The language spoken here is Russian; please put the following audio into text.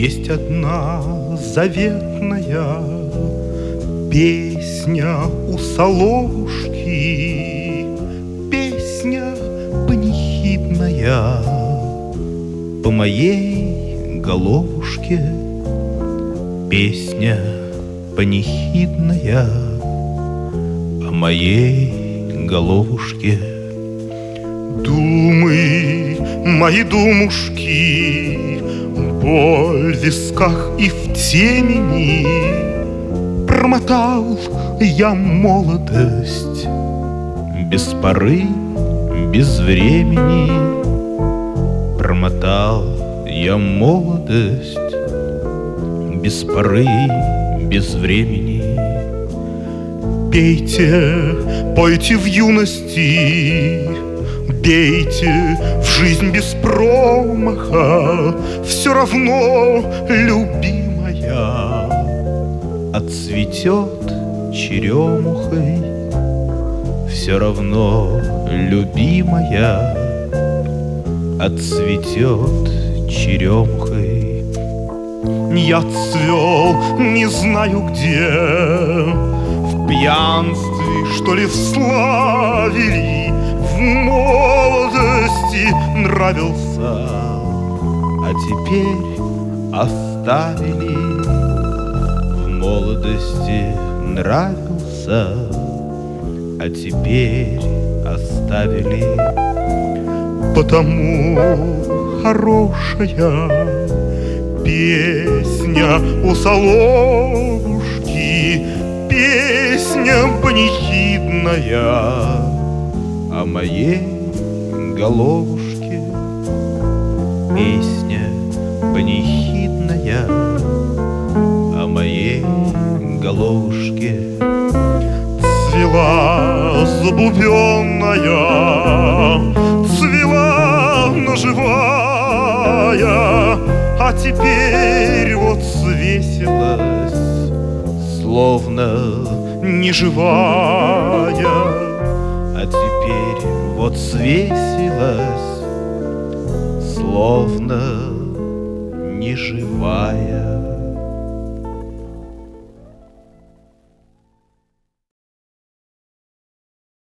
Есть одна заветная песня у Соловушки, песня панихидная по моей головушке, песня панихидная по моей головушке. Думы, мои думушки, боль в висках и в темени, промотал я молодость без поры, без времени. Промотал я молодость без поры, без времени. Пейте, пойте в юности, бейте в жизнь без промаха, все равно, любимая, отцветет черемухой. Все равно, любимая, отцветет черемухой. Я цвел не знаю где, в пьянстве, что ли, в славе ли, в молодости нравился, а теперь оставили. В молодости нравился, а теперь оставили. Потому хорошая песня у Соловушки, песня панихидная о моей головушке, песня панихидная о моей головушке. Цвела забубенная, цвела наживая, а теперь вот свесилась, словно неживая. А теперь вот свесилась, словно неживая.